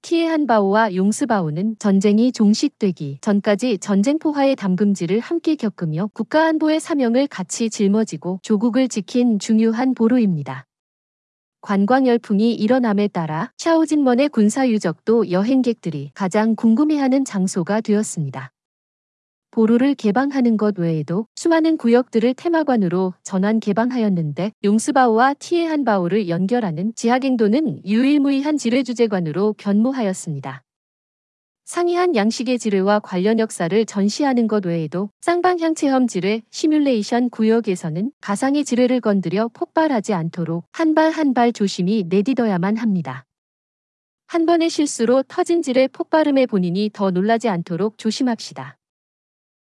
티에한바오와 용스바오는 전쟁이 종식되기 전까지 전쟁포화의 담금질을 함께 겪으며 국가안보의 사명을 같이 짊어지고 조국을 지킨 중요한 보루입니다. 관광 열풍이 일어남에 따라 샤오진먼의 군사 유적도 여행객들이 가장 궁금해하는 장소가 되었습니다. 보루를 개방하는 것 외에도 수많은 구역들을 테마관으로 전환 개방하였는데 용스바오와 티에한바오를 연결하는 지하갱도는 유일무이한 지뢰주제관으로 변모하였습니다. 상이한 양식의 지뢰와 관련 역사를 전시하는 것 외에도 쌍방향 체험 지뢰 시뮬레이션 구역에서는 가상의 지뢰를 건드려 폭발하지 않도록 한 발 한 발 조심히 내딛어야만 합니다. 한 번의 실수로 터진 지뢰 폭발음에 본인이 더 놀라지 않도록 조심합시다.